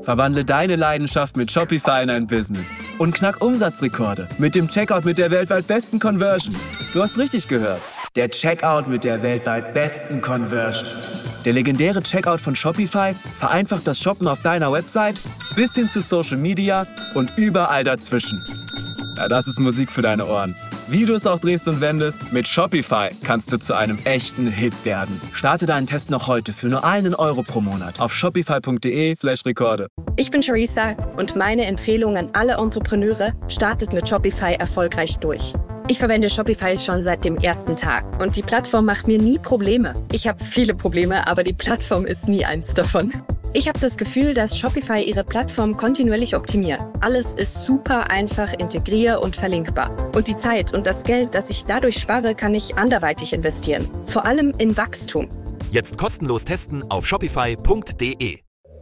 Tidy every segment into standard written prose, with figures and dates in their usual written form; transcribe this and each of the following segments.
Verwandle deine Leidenschaft mit Shopify in ein Business und knack Umsatzrekorde mit dem Checkout mit der weltweit besten Conversion. Du hast richtig gehört. Der Checkout mit der weltweit besten Conversion. Der legendäre Checkout von Shopify vereinfacht das Shoppen auf deiner Website bis hin zu Social Media und überall dazwischen. Ja, das ist Musik für deine Ohren. Wie du es auch drehst und wendest, mit Shopify kannst du zu einem echten Hit werden. Starte deinen Test noch heute für nur €1 pro Monat auf shopify.de/Rekorde. Ich bin Charissa und meine Empfehlung an alle Entrepreneure: startet mit Shopify erfolgreich durch. Ich verwende Shopify schon seit dem ersten Tag und die Plattform macht mir nie Probleme. Ich habe viele Probleme, aber die Plattform ist nie eins davon. Ich habe das Gefühl, dass Shopify ihre Plattform kontinuierlich optimiert. Alles ist super einfach integrier- und verlinkbar. Und die Zeit und das Geld, das ich dadurch spare, kann ich anderweitig investieren. Vor allem in Wachstum. Jetzt kostenlos testen auf shopify.de.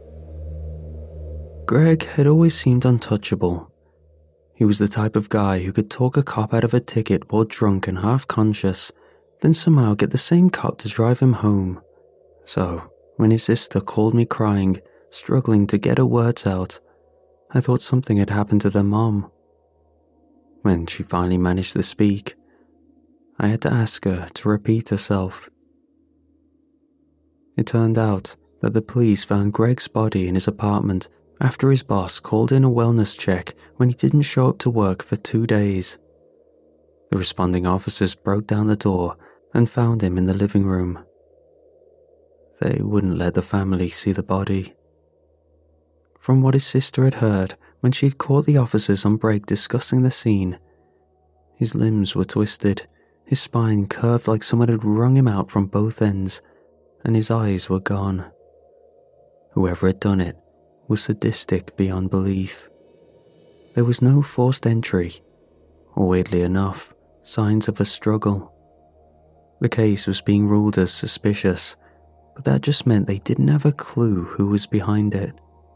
Greg had always seemed untouchable. He was the type of guy who could talk a cop out of a ticket while drunk and half-conscious, then somehow get the same cop to drive him home. So, when his sister called me crying, struggling to get her words out, I thought something had happened to their mom. When she finally managed to speak, I had to ask her to repeat herself. It turned out that the police found Greg's body in his apartment after his boss called in a wellness check when he didn't show up to work for 2 days. The responding officers broke down the door and found him in the living room. They wouldn't let the family see the body. From what his sister had heard when she had caught the officers on break discussing the scene, his limbs were twisted, his spine curved like someone had wrung him out from both ends, and his eyes were gone. Whoever had done it was sadistic beyond belief. There was no forced entry, or weirdly enough, signs of a struggle. The case was being ruled as suspicious, but that just meant they didn't have a clue who was behind it.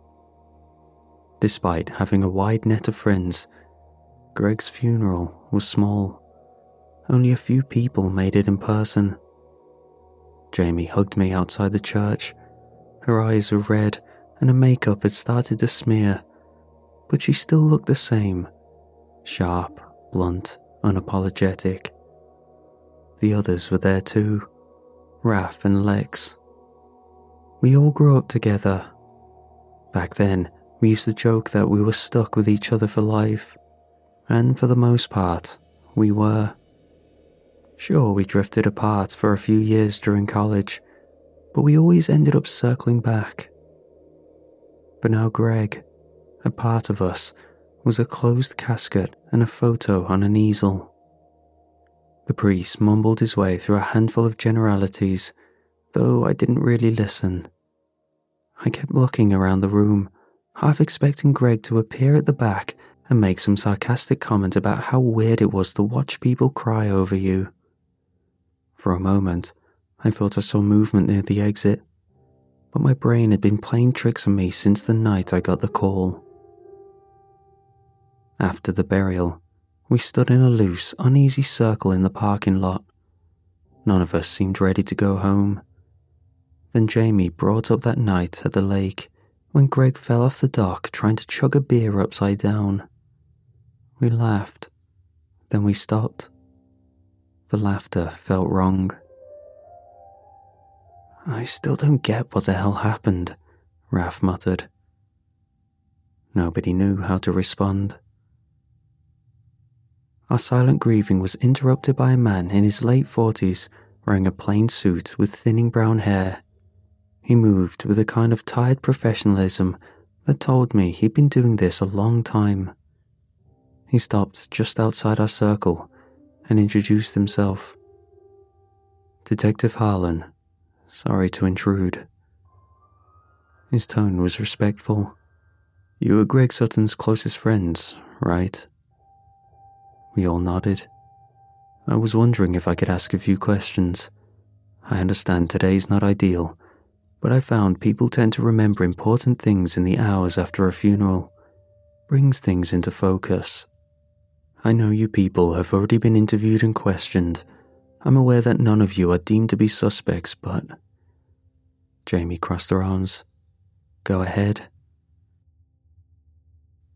Despite having a wide net of friends, Greg's funeral was small. Only a few people made it in person. Jamie hugged me outside the church. Her eyes were red and her makeup had started to smear, but she still looked the same. Sharp, blunt, unapologetic. The others were there too. Raph and Lex. We all grew up together. Back then, we used to joke that we were stuck with each other for life. And for the most part, we were. Sure, we drifted apart for a few years during college, but we always ended up circling back. But now Greg, a part of us, was a closed casket and a photo on an easel. The priest mumbled his way through a handful of generalities, though I didn't really listen. I kept looking around the room, half expecting Greg to appear at the back and make some sarcastic comment about how weird it was to watch people cry over you. For a moment, I thought I saw movement near the exit, but my brain had been playing tricks on me since the night I got the call. After the burial, we stood in a loose, uneasy circle in the parking lot. None of us seemed ready to go home. Then Jamie brought up that night at the lake when Greg fell off the dock trying to chug a beer upside down. We laughed. Then we stopped. The laughter felt wrong. "I still don't get what the hell happened," Raph muttered. Nobody knew how to respond. Our silent grieving was interrupted by a man in his late 40s wearing a plain suit with thinning brown hair. He moved with a kind of tired professionalism that told me he'd been doing this a long time. He stopped just outside our circle and introduced himself. "Detective Harlan, sorry to intrude." His tone was respectful. "You were Greg Sutton's closest friends, right?" We all nodded. I was wondering if I could ask a few questions. I understand today's not ideal, but I found people tend to remember important things in the hours after a funeral. Brings things into focus. I know you people have already been interviewed and questioned. I'm aware that none of you are deemed to be suspects, but... Jamie crossed her arms. "Go ahead."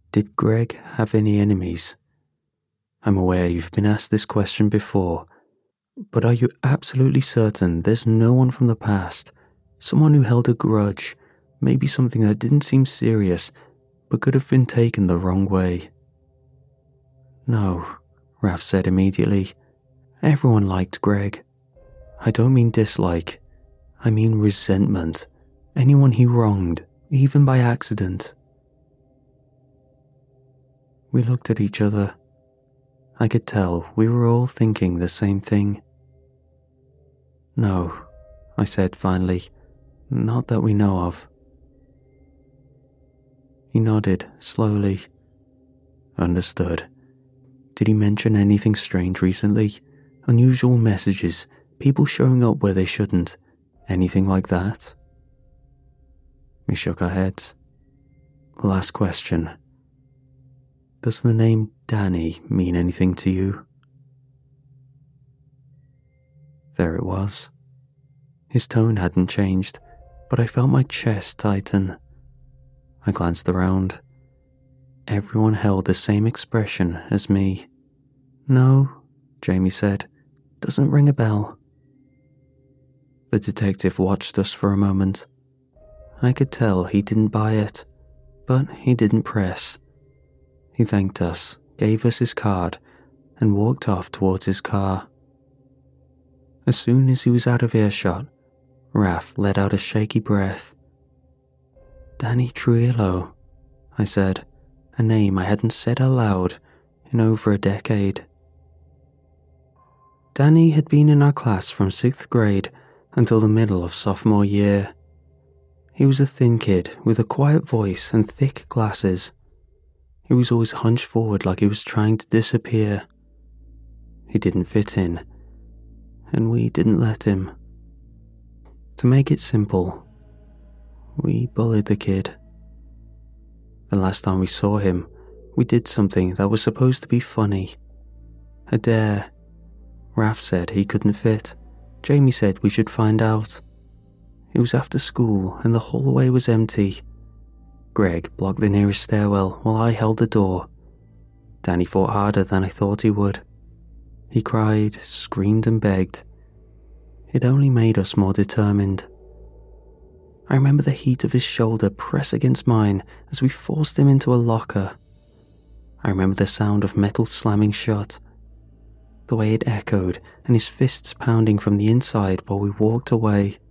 Did Greg have any enemies? I'm aware you've been asked this question before, but are you absolutely certain there's no one from the past, someone who held a grudge, maybe something that didn't seem serious, but could have been taken the wrong way? No, Raph said immediately. Everyone liked Greg. I don't mean dislike, I mean resentment. Anyone he wronged, even by accident. We looked at each other. I could tell we were all thinking the same thing. No, I said finally, not that we know of. He nodded slowly. Understood. Did he mention anything strange recently? Unusual messages, people showing up where they shouldn't, anything like that? We shook our heads. Last question. Does the name Danny mean anything to you? There it was. His tone hadn't changed, but I felt my chest tighten. I glanced around. Everyone held the same expression as me. No, Jamie said. Doesn't ring a bell. The detective watched us for a moment. I could tell he didn't buy it, but he didn't press. He thanked us, gave us his card, and walked off towards his car. As soon as he was out of earshot, Raph let out a shaky breath. Danny Trujillo, I said, a name I hadn't said aloud in over a decade. Danny had been in our class from 6th grade until the middle of sophomore year. He was a thin kid with a quiet voice and thick glasses. He was always hunched forward like he was trying to disappear. He didn't fit in, and we didn't let him. To make it simple, we bullied the kid. The last time we saw him, we did something that was supposed to be funny. A dare. Raph said he couldn't fit. Jamie said we should find out. It was after school and the hallway was empty. Greg blocked the nearest stairwell while I held the door. Danny fought harder than I thought he would. He cried, screamed and begged. It only made us more determined. I remember the heat of his shoulder press against mine as we forced him into a locker. I remember the sound of metal slamming shut, the way it echoed and his fists pounding from the inside while we walked away.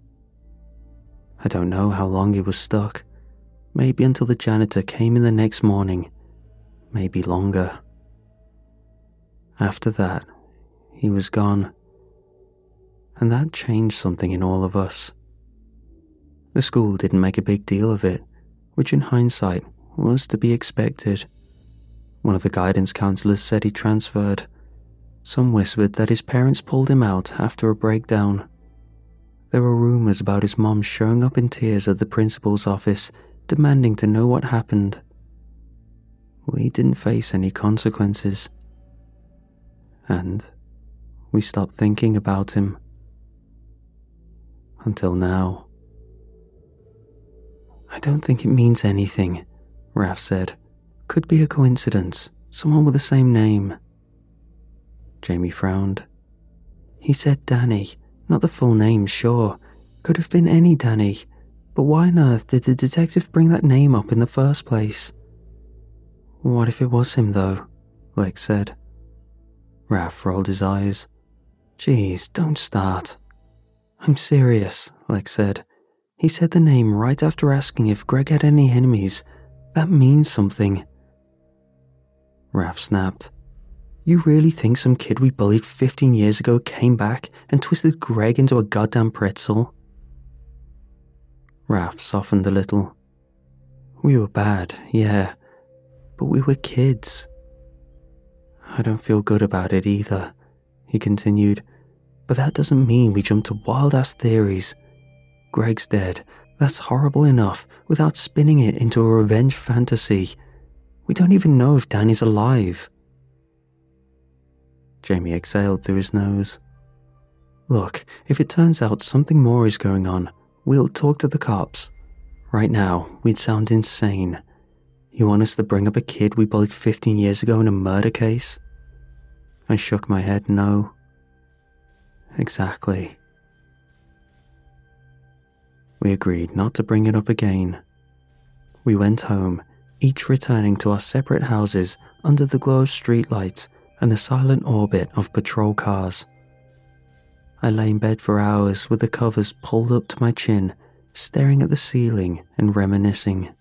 I don't know how long he was stuck. Maybe until the janitor came in the next morning. Maybe longer. After that, he was gone. And that changed something in all of us. The school didn't make a big deal of it, which in hindsight was to be expected. One of the guidance counselors said he transferred. Some whispered that his parents pulled him out after a breakdown. There were rumors about his mom showing up in tears at the principal's office, demanding to know what happened. We didn't face any consequences. And we stopped thinking about him. Until now. I don't think it means anything, Raph said. Could be a coincidence, someone with the same name. Jamie frowned. He said Danny, not the full name, sure. Could have been any Danny. But why on earth did the detective bring that name up in the first place? What if it was him, though? Lex said. Raph rolled his eyes. Geez, don't start. I'm serious, Lex said. He said the name right after asking if Greg had any enemies. That means something. Raph snapped. You really think some kid we bullied 15 years ago came back and twisted Greg into a goddamn pretzel? Raph softened a little. We were bad, yeah, but we were kids. I don't feel good about it either, he continued, but that doesn't mean we jump to wild-ass theories. Greg's dead, that's horrible enough, without spinning it into a revenge fantasy. We don't even know if Danny's alive. Jamie exhaled through his nose. Look, if it turns out something more is going on, we'll talk to the cops. Right now, we'd sound insane. You want us to bring up a kid we bullied 15 years ago in a murder case? I shook my head no. Exactly. We agreed not to bring it up again. We went home, each returning to our separate houses under the glow of streetlights and the silent orbit of patrol cars. I lay in bed for hours with the covers pulled up to my chin, staring at the ceiling and reminiscing.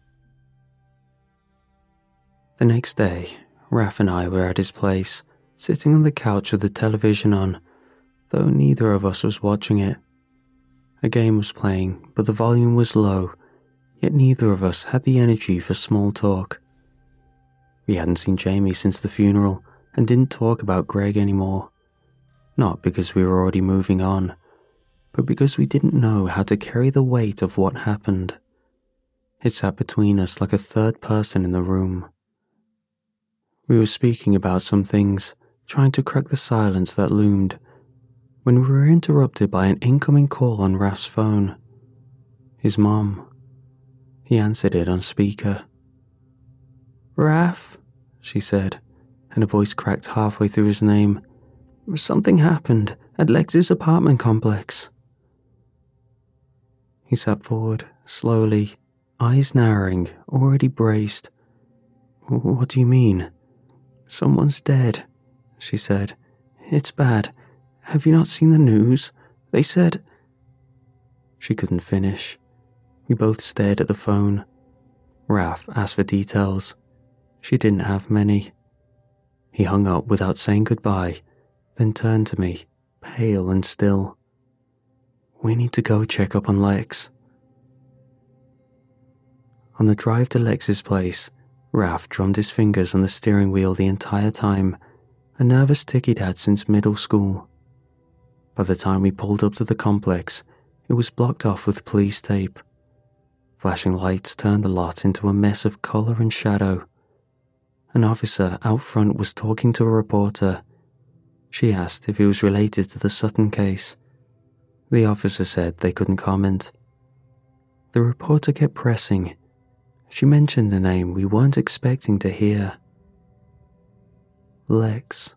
The next day, Raph and I were at his place, sitting on the couch with the television on, though neither of us was watching it. A game was playing, but the volume was low, yet neither of us had the energy for small talk. We hadn't seen Jamie since the funeral and didn't talk about Greg anymore. Not because we were already moving on, but because we didn't know how to carry the weight of what happened. It sat between us like a third person in the room. We were speaking about some things, trying to crack the silence that loomed, when we were interrupted by an incoming call on Raph's phone. His mom. He answered it on speaker. "Raph," she said, and a voice cracked halfway through his name. "Something happened at Lex's apartment complex." He sat forward, slowly, eyes narrowing, already braced. "What do you mean?" "Someone's dead," she said. "It's bad. Have you not seen the news? They said—" She couldn't finish. We both stared at the phone. Raph asked for details. She didn't have many. He hung up without saying goodbye, then turned to me, pale and still. "We need to go check up on Lex." On the drive to Lex's place, Raph drummed his fingers on the steering wheel the entire time, a nervous tic he'd had since middle school. By the time we pulled up to the complex, it was blocked off with police tape. Flashing lights turned the lot into a mess of colour and shadow. An officer out front was talking to a reporter. She asked if he was related to the Sutton case. The officer said they couldn't comment. The reporter kept pressing. She mentioned a name we weren't expecting to hear. Lex.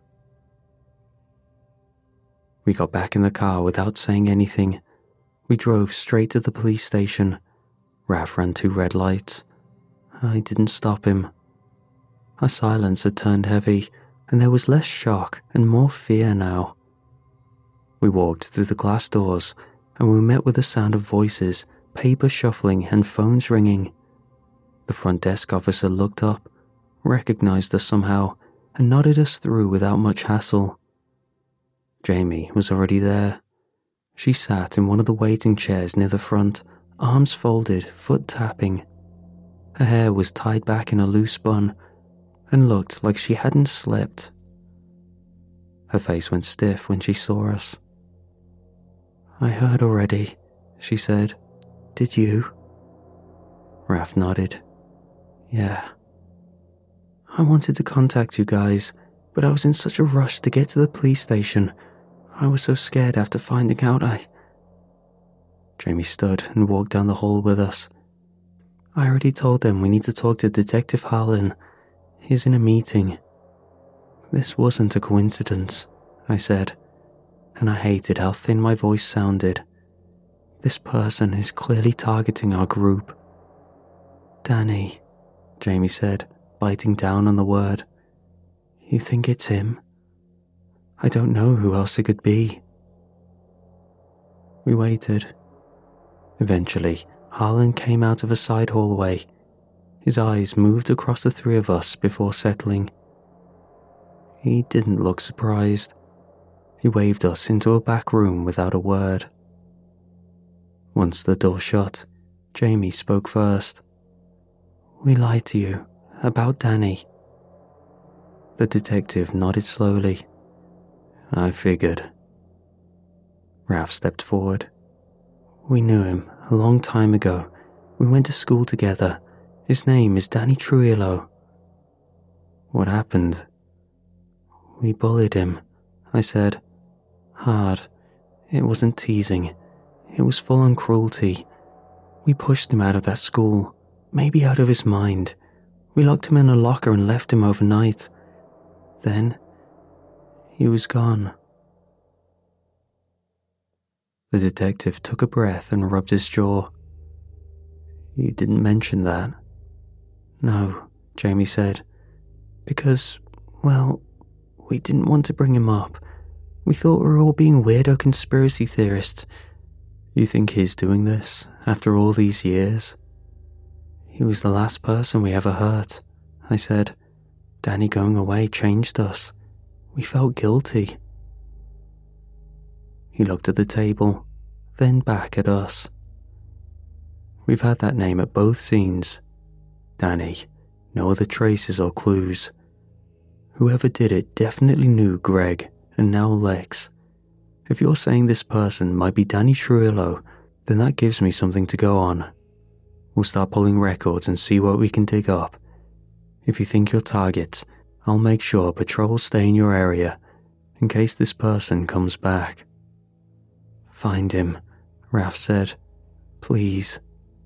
We got back in the car without saying anything. We drove straight to the police station. Raph ran 2 red lights. I didn't stop him. Our silence had turned heavy, and there was less shock and more fear now. We walked through the glass doors, and we met with the sound of voices, paper shuffling, and phones ringing. The front desk officer looked up, recognized us somehow, and nodded us through without much hassle. Jamie was already there. She sat in one of the waiting chairs near the front, arms folded, foot tapping. Her hair was tied back in a loose bun and looked like she hadn't slept. Her face went stiff when she saw us. "I heard already," she said. "Did you?" Raph nodded. "Yeah." "I wanted to contact you guys, but I was in such a rush to get to the police station. I was so scared after finding out Jamie stood and walked down the hall with us. "I already told them we need to talk to Detective Harlan. He's in a meeting." "This wasn't a coincidence," I said, and I hated how thin my voice sounded. "This person is clearly targeting our group." "Danny," Jamie said, biting down on the word. "You think it's him?" "I don't know who else it could be." We waited. Eventually, Harlan came out of a side hallway. His eyes moved across the 3 of us before settling. He didn't look surprised. He waved us into a back room without a word. Once the door shut, Jamie spoke first. "We lied to you about Danny." The detective nodded slowly. "I figured." Raph stepped forward. "We knew him a long time ago. We went to school together. His name is Danny Trujillo." "What happened?" "We bullied him," I said. "Hard. It wasn't teasing. It was full-on cruelty. We pushed him out of that school, maybe out of his mind. We locked him in a locker and left him overnight. Then, he was gone." The detective took a breath and rubbed his jaw. "You didn't mention that." "No," Jamie said, "because, well, we didn't want to bring him up. We thought we were all being weirdo conspiracy theorists." "You think he's doing this after all these years?" "He was the last person we ever hurt," I said. "Danny going away changed us. We felt guilty." He looked at the table, then back at us. "We've had that name at both scenes. Danny, no other traces or clues. Whoever did it definitely knew Greg, and now Lex. If you're saying this person might be Danny Trujillo, then that gives me something to go on. We'll start pulling records and see what we can dig up. If you think you're targets, I'll make sure patrols stay in your area, in case this person comes back." "Find him," Raph said. "Please."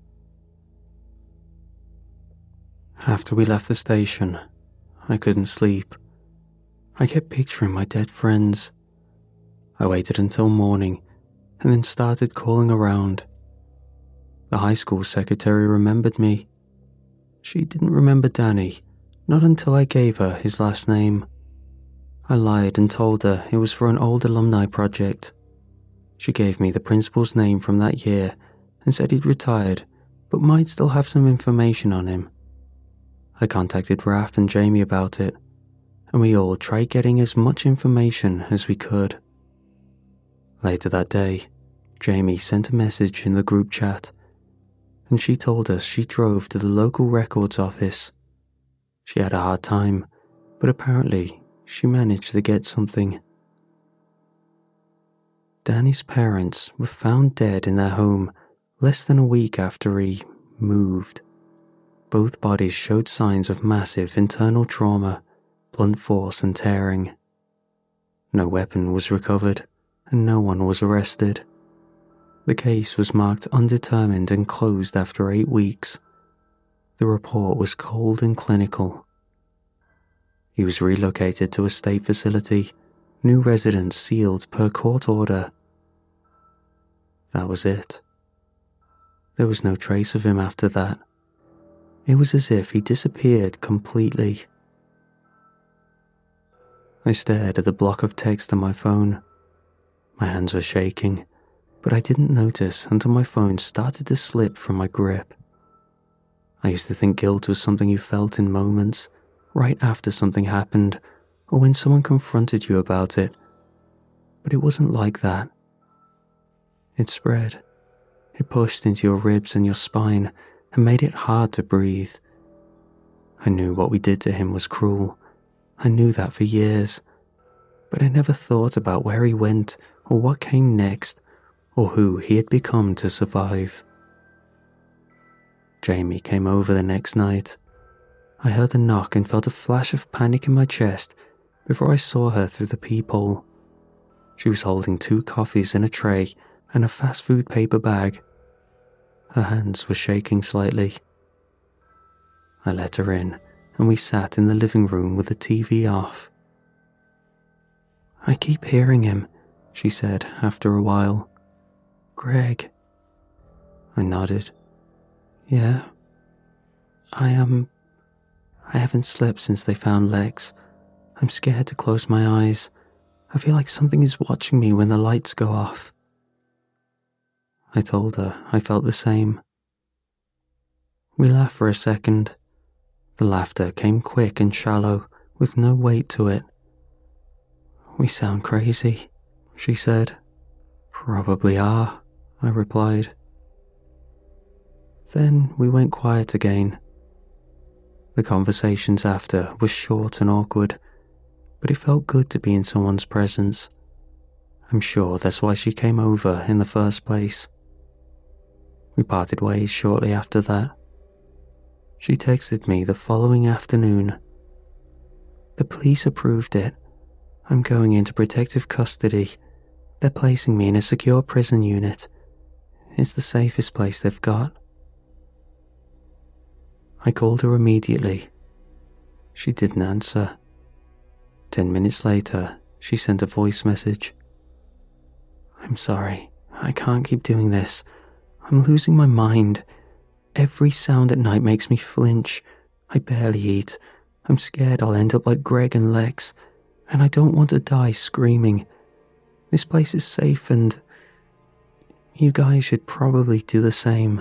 After we left the station, I couldn't sleep. I kept picturing my dead friends. I waited until morning and then started calling around. The high school secretary remembered me. She didn't remember Danny, not until I gave her his last name. I lied and told her it was for an old alumni project. She gave me the principal's name from that year and said he'd retired, but might still have some information on him. I contacted Raph and Jamie about it, and we all tried getting as much information as we could. Later that day, Jamie sent a message in the group chat, and she told us she drove to the local records office. She had a hard time, but apparently she managed to get something. Danny's parents were found dead in their home less than a week after he moved. Both bodies showed signs of massive internal trauma, blunt force and tearing. No weapon was recovered, and no one was arrested. The case was marked undetermined and closed after 8 weeks. The report was cold and clinical. He was relocated to a state facility, new residence sealed per court order. That was it. There was no trace of him after that. It was as if he disappeared completely. I stared at the block of text on my phone. My hands were shaking, but I didn't notice until my phone started to slip from my grip. I used to think guilt was something you felt in moments, right after something happened, or when someone confronted you about it. But it wasn't like that. It spread. It pushed into your ribs and your spine and made it hard to breathe. I knew what we did to him was cruel. I knew that for years. But I never thought about where he went or what came next or who he had become to survive. Jamie came over the next night. I heard the knock and felt a flash of panic in my chest before I saw her through the peephole. She was holding 2 coffees in a tray and a fast food paper bag. Her hands were shaking slightly. I let her in, and we sat in the living room with the TV off. "I keep hearing him," she said after a while. "Greg." I nodded. "Yeah. I haven't slept since they found Lex. I'm scared to close my eyes. I feel like something is watching me when the lights go off." I told her I felt the same. We laughed for a second. The laughter came quick and shallow, with no weight to it. "We sound crazy," she said. "Probably are," I replied. Then we went quiet again. The conversations after were short and awkward, but it felt good to be in someone's presence. I'm sure that's why she came over in the first place. We parted ways shortly after that. She texted me the following afternoon. "The police approved it. I'm going into protective custody. They're placing me in a secure prison unit. It's the safest place they've got." I called her immediately She didn't answer. 10 minutes later, she sent a voice message. I'm sorry. I can't keep doing this. I'm losing my mind. Every sound at night makes me flinch. I barely eat. I'm scared I'll end up like Greg and Lex, and I don't want to die screaming. This place is safe and you guys should probably do the same.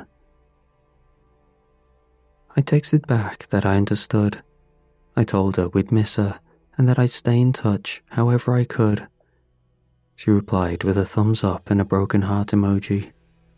I texted back that I understood. I told her we'd miss her and that I'd stay in touch however I could. She replied with a thumbs up and a broken heart emoji.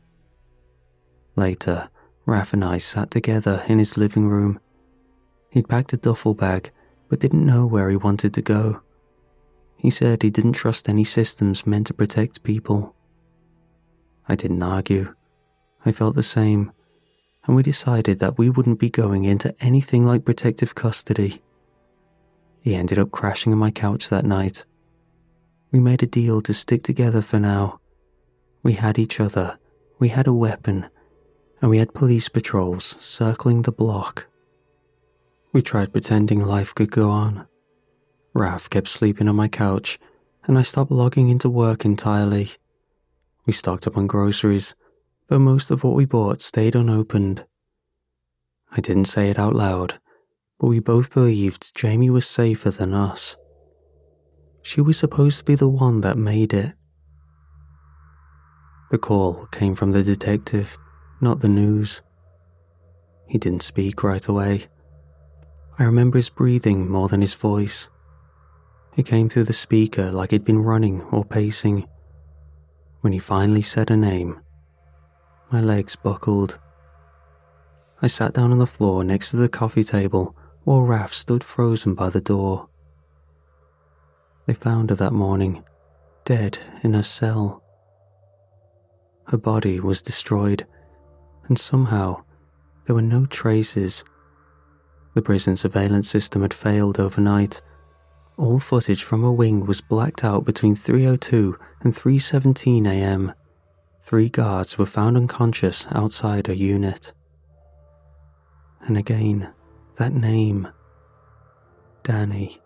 Later, Raph and I sat together in his living room. He'd packed a duffel bag, but didn't know where he wanted to go. He said he didn't trust any systems meant to protect people. I didn't argue. I felt the same, and we decided that we wouldn't be going into anything like protective custody. He ended up crashing on my couch that night. We made a deal to stick together for now. We had each other, we had a weapon, and we had police patrols circling the block. We tried pretending life could go on. Raph kept sleeping on my couch, and I stopped logging into work entirely. We stocked up on groceries, though most of what we bought stayed unopened. I didn't say it out loud, but we both believed Jamie was safer than us. She was supposed to be the one that made it. The call came from the detective, not the news. He didn't speak right away. I remember his breathing more than his voice. It came through the speaker like he'd been running or pacing. When he finally said her name, my legs buckled. I sat down on the floor next to the coffee table while Raph stood frozen by the door. They found her that morning, dead in her cell. Her body was destroyed, and somehow there were no traces. The prison surveillance system had failed overnight. All footage from her wing was blacked out between 3:02 and 3:17 a.m. 3 guards were found unconscious outside her unit. And again, that name, Danny.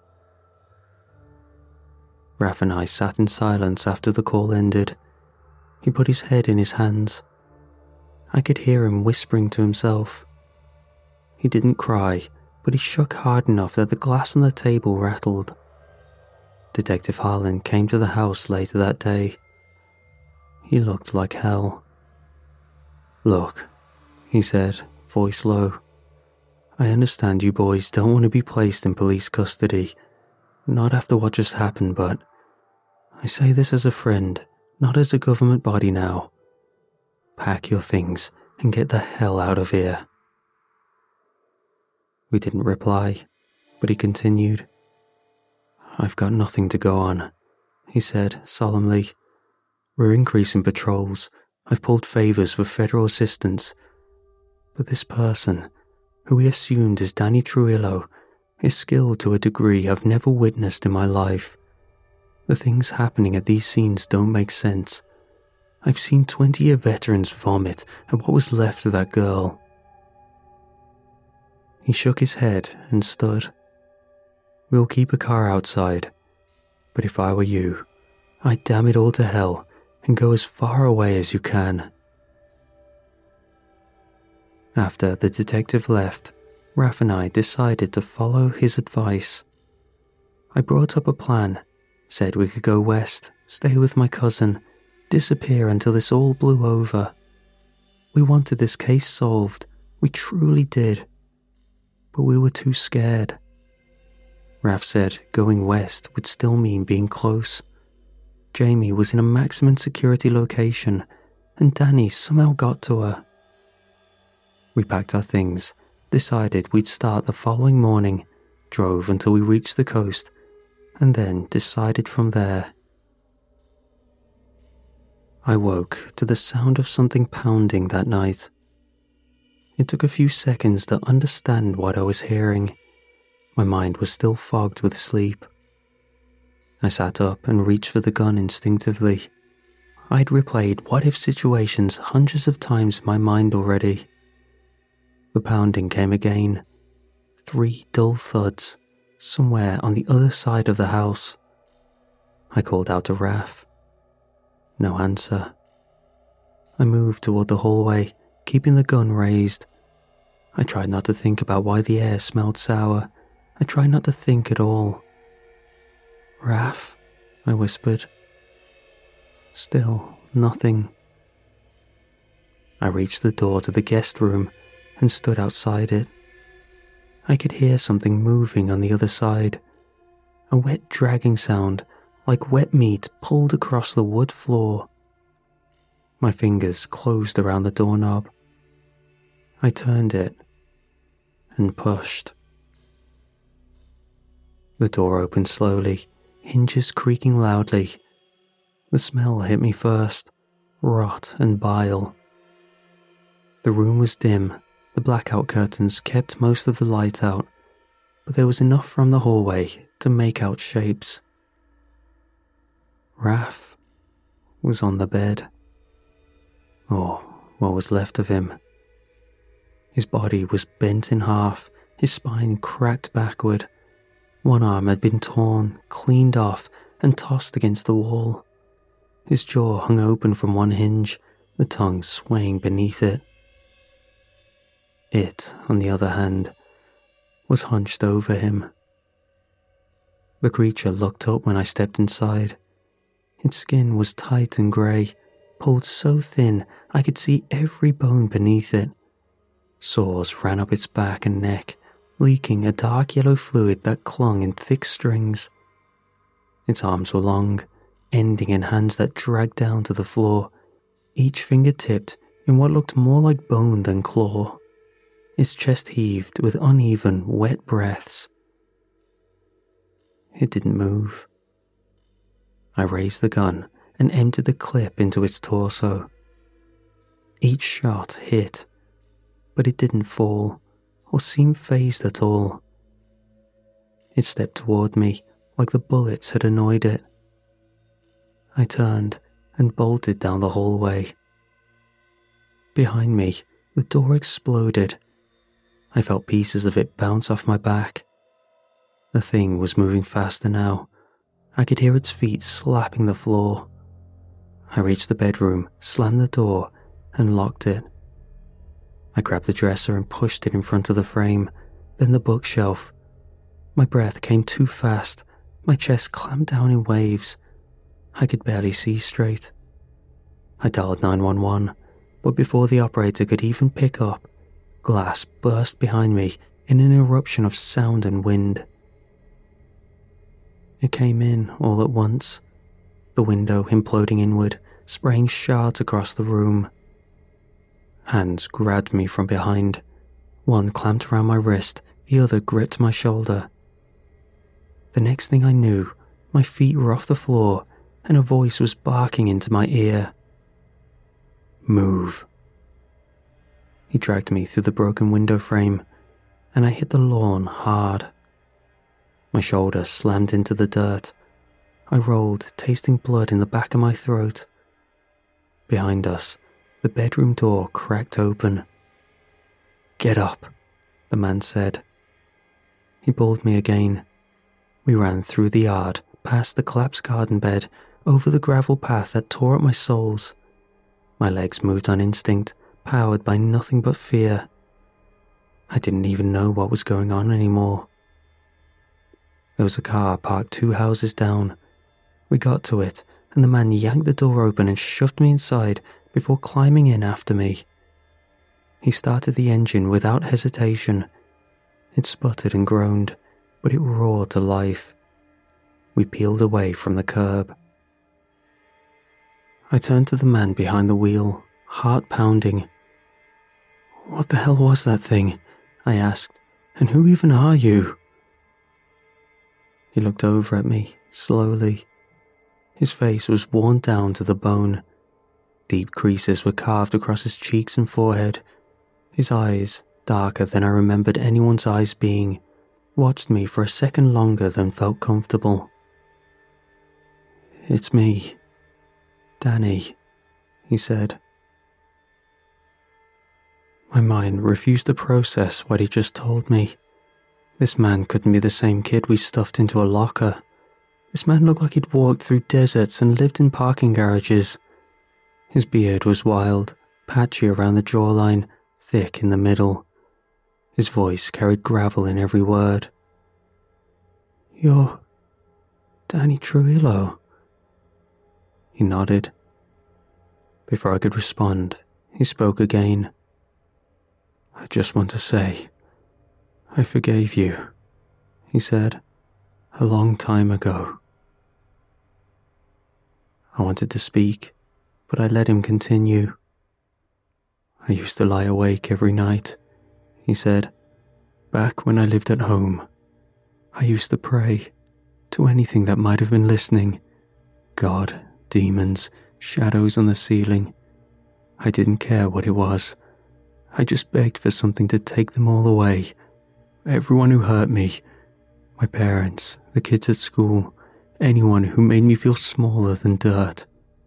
Raph and I sat in silence after the call ended. He put his head in his hands. I could hear him whispering to himself. He didn't cry, but he shook hard enough that the glass on the table rattled. Detective Harlan came to the house later that day. He looked like hell. Look, he said, voice low. I understand you boys don't want to be placed in police custody. Not after what just happened, but I say this as a friend, not as a government body now. Pack your things and get the hell out of here. We didn't reply, but he continued. I've got nothing to go on, he said solemnly. We're increasing patrols. I've pulled favors for federal assistance. But this person, who we assumed is Danny Trujillo, is skilled to a degree I've never witnessed in my life. The things happening at these scenes don't make sense. I've seen 20-year veterans vomit at what was left of that girl. He shook his head and stood. We'll keep a car outside, but if I were you, I'd damn it all to hell and go as far away as you can. After the detective left, Raph and I decided to follow his advice. I brought up a plan, said we could go west, stay with my cousin, disappear until this all blew over. We wanted this case solved, we truly did, but we were too scared. Raph said going west would still mean being close. Jamie was in a maximum security location, and Danny somehow got to her. We packed our things, decided we'd start the following morning, drove until we reached the coast, and then decided from there. I woke to the sound of something pounding that night. It took a few seconds to understand what I was hearing. My mind was still fogged with sleep. I sat up and reached for the gun instinctively. I'd replayed what-if situations hundreds of times in my mind already. The pounding came again. 3 dull thuds, somewhere on the other side of the house. I called out to Raph. No answer. I moved toward the hallway, keeping the gun raised. I tried not to think about why the air smelled sour. I tried not to think at all. Raph, I whispered. Still nothing. I reached the door to the guest room and stood outside it. I could hear something moving on the other side. A wet dragging sound, like wet meat pulled across the wood floor. My fingers closed around the doorknob. I turned it and pushed. The door opened slowly, hinges creaking loudly. The smell hit me first, rot and bile. The room was dim. The blackout curtains kept most of the light out, but there was enough from the hallway to make out shapes. Raph was on the bed, or what was left of him. His body was bent in half, his spine cracked backward. One arm had been torn, cleaned off, and tossed against the wall. His jaw hung open from one hinge, the tongue swaying beneath it. It, on the other hand, was hunched over him. The creature looked up when I stepped inside. Its skin was tight and grey, pulled so thin I could see every bone beneath it. Sores ran up its back and neck, leaking a dark yellow fluid that clung in thick strings. Its arms were long, ending in hands that dragged down to the floor, each finger tipped in what looked more like bone than claw. Its chest heaved with uneven, wet breaths. It didn't move. I raised the gun and emptied the clip into its torso. Each shot hit, but it didn't fall or seem fazed at all. It stepped toward me like the bullets had annoyed it. I turned and bolted down the hallway. Behind me, the door exploded. I felt pieces of it bounce off my back. The thing was moving faster now. I could hear its feet slapping the floor. I reached the bedroom, slammed the door, and locked it. I grabbed the dresser and pushed it in front of the frame, then the bookshelf. My breath came too fast. My chest clamped down in waves. I could barely see straight. I dialed 911, but before the operator could even pick up, glass burst behind me in an eruption of sound and wind. It came in all at once, the window imploding inward, spraying shards across the room. Hands grabbed me from behind. One clamped around my wrist, the other gripped my shoulder. The next thing I knew, my feet were off the floor and a voice was barking into my ear. Move. He dragged me through the broken window frame, and I hit the lawn hard. My shoulder slammed into the dirt. I rolled, tasting blood in the back of my throat. Behind us, the bedroom door cracked open. Get up, the man said. He pulled me again. We ran through the yard, past the collapsed garden bed, over the gravel path that tore at my soles. My legs moved on instinct, powered by nothing but fear. I didn't even know what was going on anymore. There was a car parked 2 houses down. We got to it, and the man yanked the door open and shoved me inside before climbing in after me. He started the engine without hesitation. It sputtered and groaned, but it roared to life. We peeled away from the curb. I turned to the man behind the wheel, heart pounding. What the hell was that thing? I asked. And who even are you? He looked over at me, slowly. His face was worn down to the bone. Deep creases were carved across his cheeks and forehead. His eyes, darker than I remembered anyone's eyes being, watched me for a second longer than felt comfortable. It's me, Danny, he said. My mind refused to process what he just told me. This man couldn't be the same kid we stuffed into a locker. This man looked like he'd walked through deserts and lived in parking garages. His beard was wild, patchy around the jawline, thick in the middle. His voice carried gravel in every word. "You're Danny Trujillo?" He nodded. Before I could respond, he spoke again. "I just want to say, I forgave you," he said, "a long time ago." I wanted to speak, but I let him continue. "I used to lie awake every night," he said. "Back when I lived at home, I used to pray to anything that might have been listening. God, demons, shadows on the ceiling. I didn't care what it was. I just begged for something to take them all away. Everyone who hurt me. My parents, the kids at school, anyone who made me feel smaller than dirt."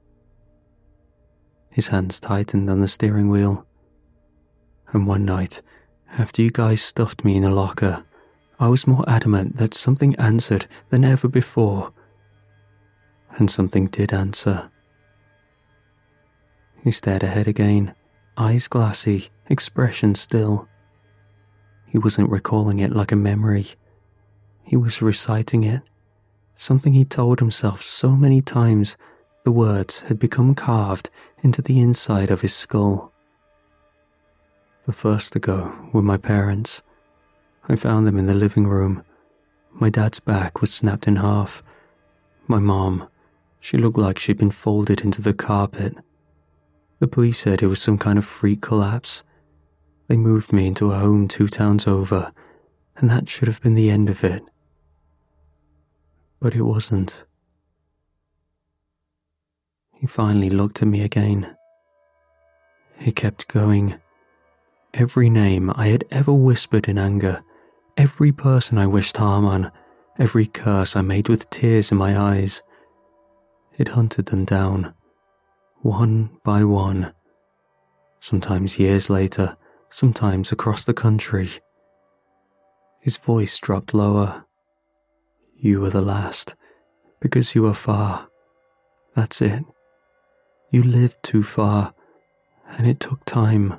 His hands tightened on the steering wheel. "And one night, after you guys stuffed me in a locker, I was more adamant that something answered than ever before. And something did answer." He stared ahead again, eyes glassy, expression still. He wasn't recalling it like a memory. He was reciting it, something he told himself so many times the words had become carved into the inside of his skull. "The first to go were my parents. I found them in the living room. My dad's back was snapped in half. My mom, she looked like she'd been folded into the carpet. The police said it was some kind of freak collapse. They moved me into a home 2 towns over, and that should have been the end of it. But it wasn't." He finally looked at me again. He kept going. Every name I had ever whispered in anger, every person I wished harm on, every curse I made with tears in my eyes. It hunted them down, one by one. Sometimes years later, sometimes across the country. His voice dropped lower. "You were the last, because you were far. That's it. You lived too far, and it took time."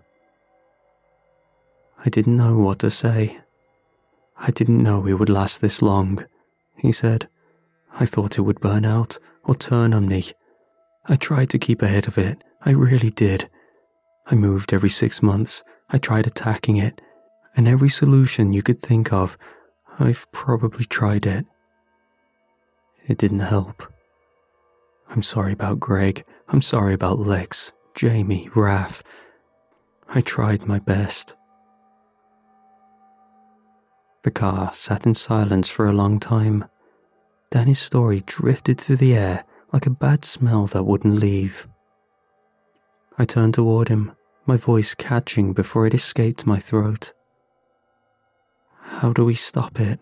I didn't know what to say. "I didn't know it would last this long," he said. "I thought it would burn out or turn on me. I tried to keep ahead of it, I really did. I moved every 6 months, I tried attacking it, and every solution you could think of, I've probably tried it. It didn't help. I'm sorry about Greg, I'm sorry about Lex, Jamie, Raph. I tried my best." The car sat in silence for a long time. Danny's story drifted through the air like a bad smell that wouldn't leave. I turned toward him, my voice catching before it escaped my throat. "How do we stop it?"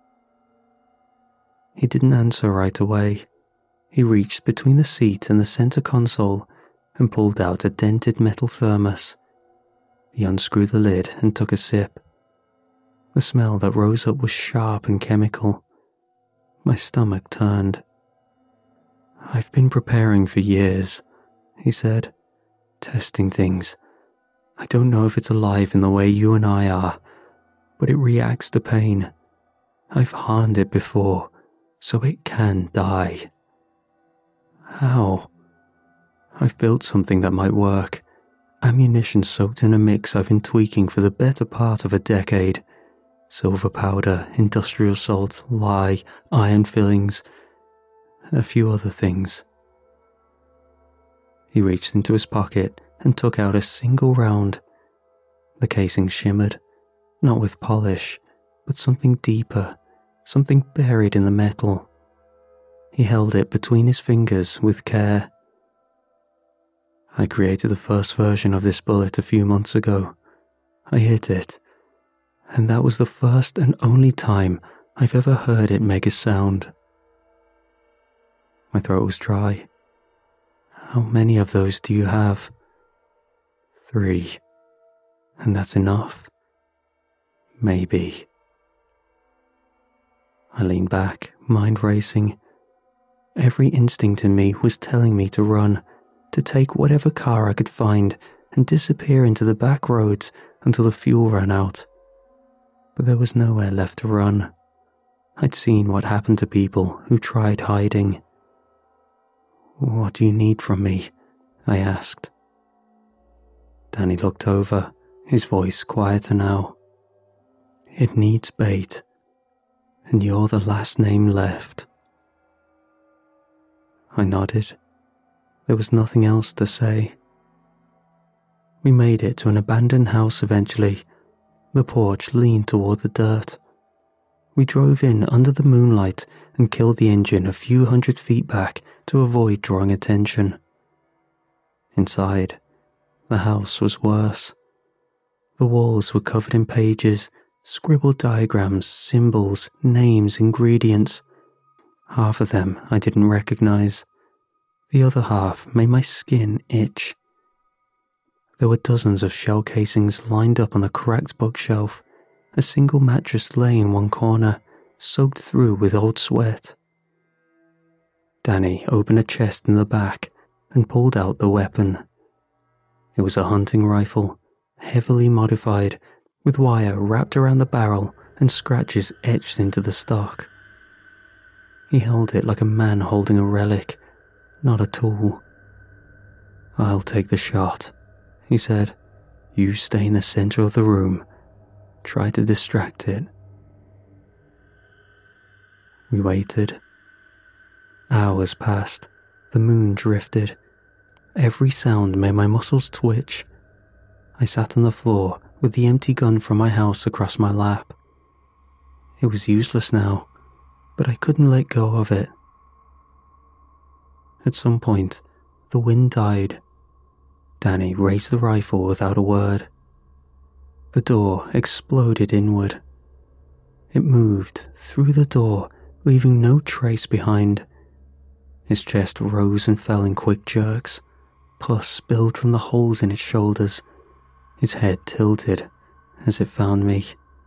He didn't answer right away. He reached between the seat and the center console and pulled out a dented metal thermos. He unscrewed the lid and took a sip. The smell that rose up was sharp and chemical. My stomach turned. "I've been preparing for years," he said, "testing things. I don't know if it's alive in the way you and I are, but it reacts to pain. I've harmed it before, so it can die." "How?" "I've built something that might work. Ammunition soaked in a mix I've been tweaking for the better part of a decade. Silver powder, industrial salt, lye, iron fillings, and a few other things." He reached into his pocket and took out a single round. The casing shimmered, not with polish, but something deeper, something buried in the metal. He held it between his fingers with care. "I created the first version of this bullet a few months ago. I hit it, and that was the first and only time I've ever heard it make a sound." My throat was dry. "How many of those do you have?" 3. "And that's enough?" "Maybe." I leaned back, mind racing. Every instinct in me was telling me to run, to take whatever car I could find and disappear into the back roads until the fuel ran out. But there was nowhere left to run. I'd seen what happened to people who tried hiding. "What do you need from me?" I asked. Danny looked over, his voice quieter now. "It needs bait, and you're the last name left." I nodded. There was nothing else to say. We made it to an abandoned house eventually. The porch leaned toward the dirt. We drove in under the moonlight and killed the engine a few 100 feet back to avoid drawing attention. Inside, the house was worse. The walls were covered in pages, scribbled diagrams, symbols, names, ingredients. Half of them I didn't recognize. The other half made my skin itch. There were dozens of shell casings lined up on a cracked bookshelf. A single mattress lay in one corner, soaked through with old sweat. Danny opened a chest in the back and pulled out the weapon. It was a hunting rifle, heavily modified, with wire wrapped around the barrel and scratches etched into the stock. He held it like a man holding a relic, not a tool. "I'll take the shot," he said. "You stay in the center of the room. Try to distract it." We waited. Hours passed. The moon drifted. Every sound made my muscles twitch. I sat on the floor with the empty gun from my house across my lap. It was useless now, but I couldn't let go of it. At some point, the wind died. Danny raised the rifle without a word. The door exploded inward. It moved through the door, leaving no trace behind. His chest rose and fell in quick jerks. Pus spilled from the holes in its shoulders. His head tilted as it found me.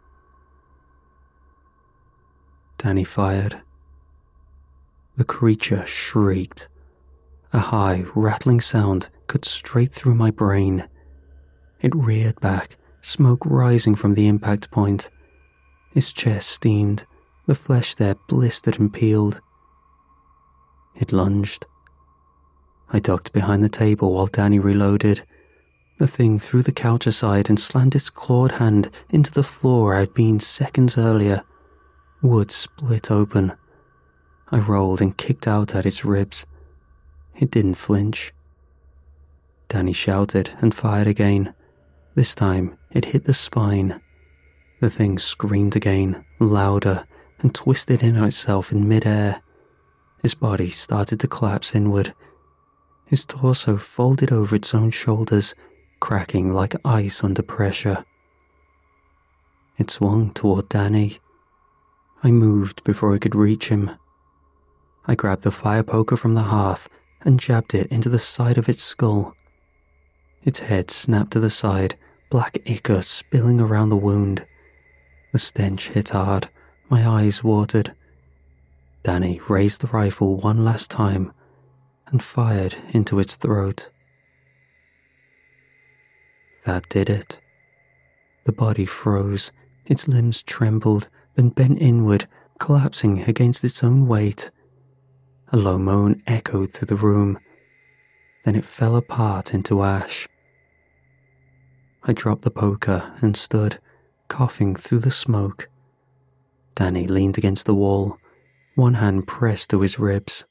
Danny fired. The creature shrieked. A high, rattling sound cut straight through my brain. It reared back, smoke rising from the impact point. Its chest steamed, the flesh there blistered and peeled. It lunged. I ducked behind the table while Danny reloaded. The thing threw the couch aside and slammed its clawed hand into the floor I had been seconds earlier. Wood split open. I rolled and kicked out at its ribs. It didn't flinch. Danny shouted and fired again. This time, it hit the spine. The thing screamed again, louder, and twisted in on itself in mid-air. His body started to collapse inward. His torso folded over its own shoulders, cracking like ice under pressure. It swung toward Danny. I moved before I could reach him. I grabbed the fire poker from the hearth and jabbed it into the side of its skull. Its head snapped to the side, black ichor spilling around the wound. The stench hit hard. My eyes watered. Danny raised the rifle one last time and fired into its throat. That did it. The body froze. Its limbs trembled, then bent inward, collapsing against its own weight. A low moan echoed through the room. Then it fell apart into ash. I dropped the poker and stood, coughing through the smoke. Danny leaned against the wall, one hand pressed to his ribs.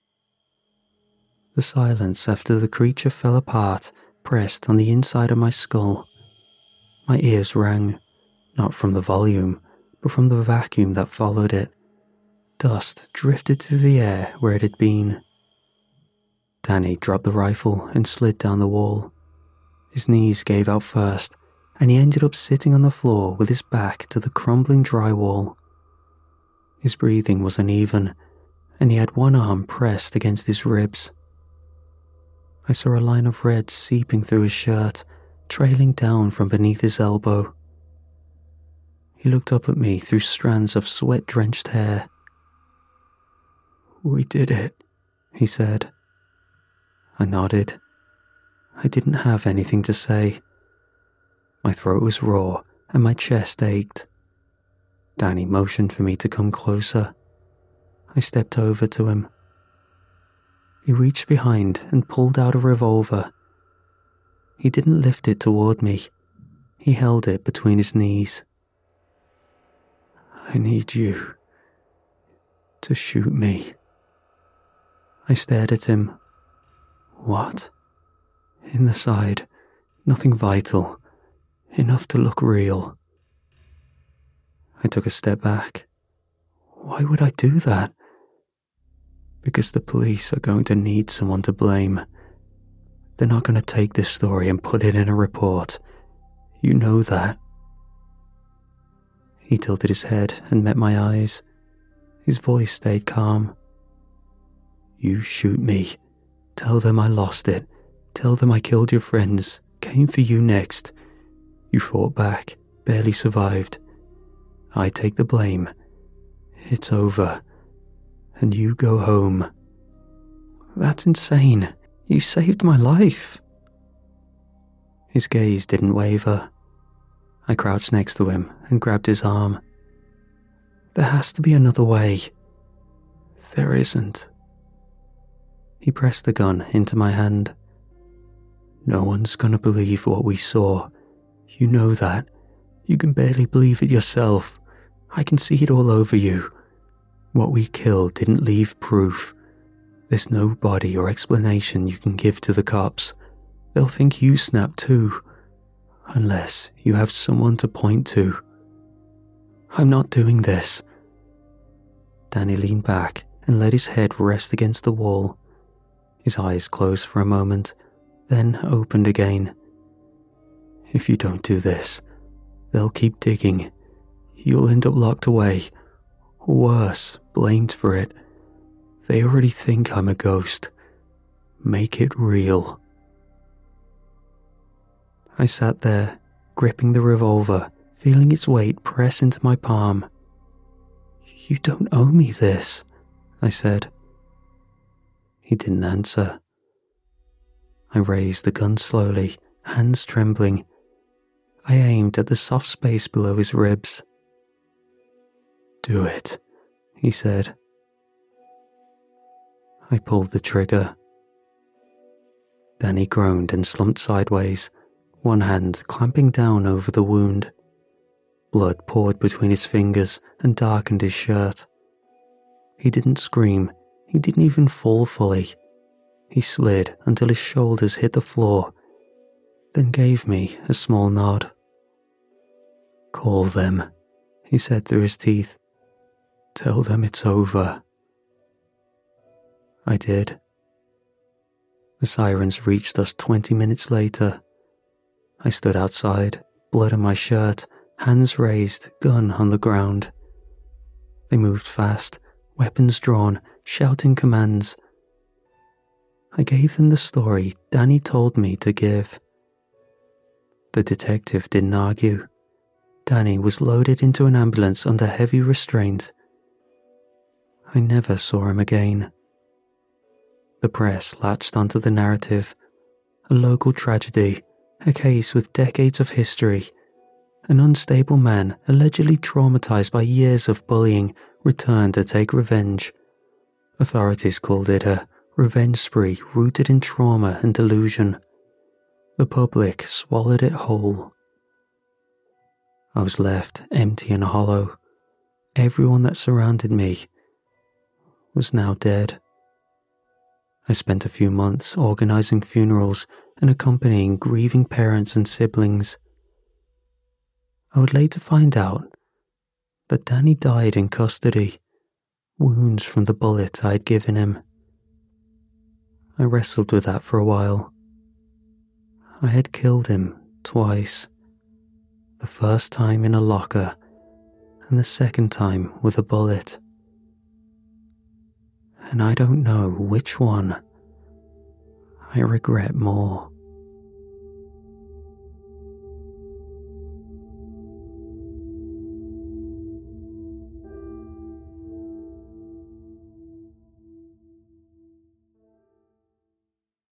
The silence after the creature fell apart pressed on the inside of my skull. My ears rang, not from the volume, but from the vacuum that followed it. Dust drifted through the air where it had been. Danny dropped the rifle and slid down the wall. His knees gave out first, and he ended up sitting on the floor with his back to the crumbling drywall. His breathing was uneven, and he had one arm pressed against his ribs. I saw a line of red seeping through his shirt, trailing down from beneath his elbow. He looked up at me through strands of sweat-drenched hair. "We did it," he said. I nodded. I didn't have anything to say. My throat was raw and my chest ached. Danny motioned for me to come closer. I stepped over to him. He reached behind and pulled out a revolver. He didn't lift it toward me. He held it between his knees. "I need you to shoot me." I stared at him. "What?" "In the side. Nothing vital. Enough to look real." I took a step back. Why would I do that? Because the police are going to need someone to blame. They're not going to take this story and put it in a report. You know that. He tilted his head and met my eyes. His voice stayed calm. "You shoot me. Tell them I lost it. Tell them I killed your friends. Came for you next. You fought back. Barely survived. I take the blame. It's over. And you go home." "That's insane. You saved my life." His gaze didn't waver. I crouched next to him and grabbed his arm. "There has to be another way." "There isn't." He pressed the gun into my hand. "No one's gonna believe what we saw. You know that. You can barely believe it yourself. I can see it all over you. What we killed didn't leave proof. There's no body or explanation you can give to the cops. They'll think you snapped too. Unless you have someone to point to." "I'm not doing this." Danny leaned back and let his head rest against the wall. His eyes closed for a moment, then opened again. "If you don't do this, they'll keep digging. You'll end up locked away. Or worse, blamed for it. They already think I'm a ghost. Make it real." I sat there, gripping the revolver, feeling its weight press into my palm. "You don't owe me this," I said. He didn't answer. I raised the gun slowly, hands trembling. I aimed at the soft space below his ribs. "Do it," he said. I pulled the trigger. Danny groaned and slumped sideways, one hand clamping down over the wound. Blood poured between his fingers and darkened his shirt. He didn't scream. He didn't even fall fully. He slid until his shoulders hit the floor, then gave me a small nod. "Call them," he said through his teeth. "Tell them it's over." I did. The sirens reached us 20 minutes later. I stood outside, blood on my shirt, hands raised, gun on the ground. They moved fast, weapons drawn, shouting commands. I gave them the story Danny told me to give. The detective didn't argue. Danny was loaded into an ambulance under heavy restraint. I never saw him again. The press latched onto the narrative. A local tragedy, a case with decades of history. An unstable man, allegedly traumatized by years of bullying, returned to take revenge. Authorities called it a revenge spree rooted in trauma and delusion. The public swallowed it whole. I was left empty and hollow. Everyone that surrounded me was now dead. I spent a few months organizing funerals and accompanying grieving parents and siblings. I would later find out that Danny died in custody, wounds from the bullet I had given him. I wrestled with that for a while. I had killed him twice. The first time in a locker, and the second time with a bullet. And I don't know which one I regret more.